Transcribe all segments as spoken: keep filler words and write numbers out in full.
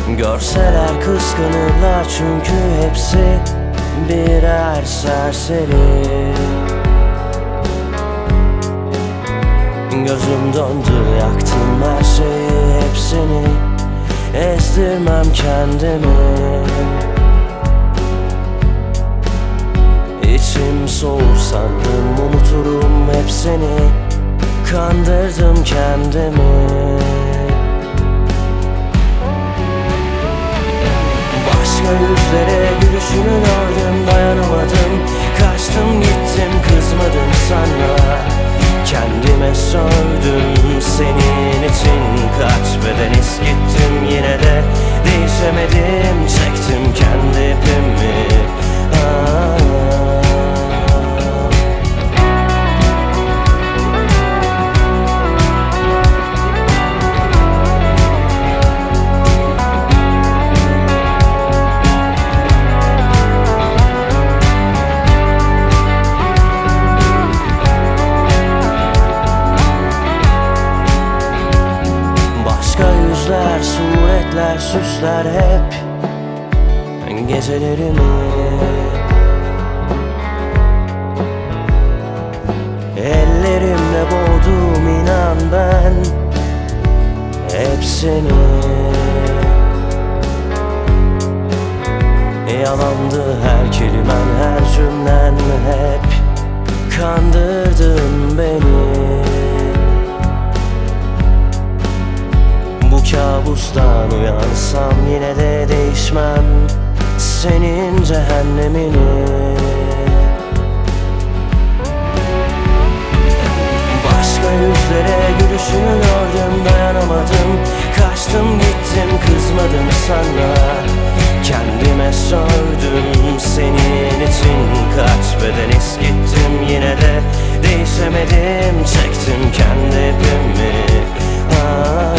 Görseler kıskanırlar çünkü hepsi birer serseri. Gözüm döndü, yaktım her şeyi, hepsini ezdirmem kendimi. İçim soğur sandım, unuturum hepsini, kandırdım kendimi. Başka yüzlere gülüşünü gördüm, dayanamadım, kaçtım gittim, kızmadım sana. Kendime sövdüm senin için, kaç beden eskittim, yine de değişemedim, çektim kendi ipimi. Aa. Yüzler, suretler, süsler hep gecelerimi. Ellerimle boğdum inan ben hepsini. Yalandı her kelimen, her cümlen, hep kandırdın beni. Kabustan uyansam yine de değişmem senin cehennemini. Başka yüzlere gülüşünü gördüm, dayanamadım, kaçtım gittim, kızmadım sana. Kendime sövdüm senin için, kaç beden eskittim, yine de değişemedim, çektim kendi ipimi. Aa.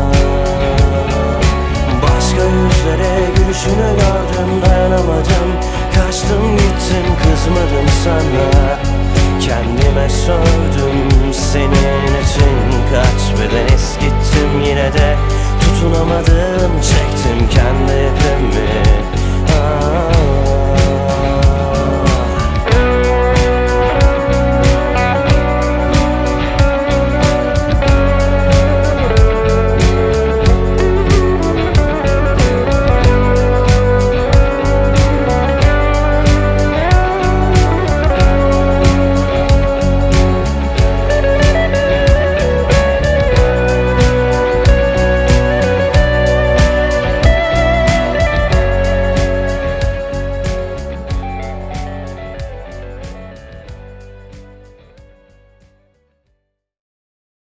Başka yüzlere gülüşünü gördüm, dayanamadım, kaçtım gittim, kızmadım sana. Kendime sövdüm senin için, kaç beden eskittim, yine de tutunamadım.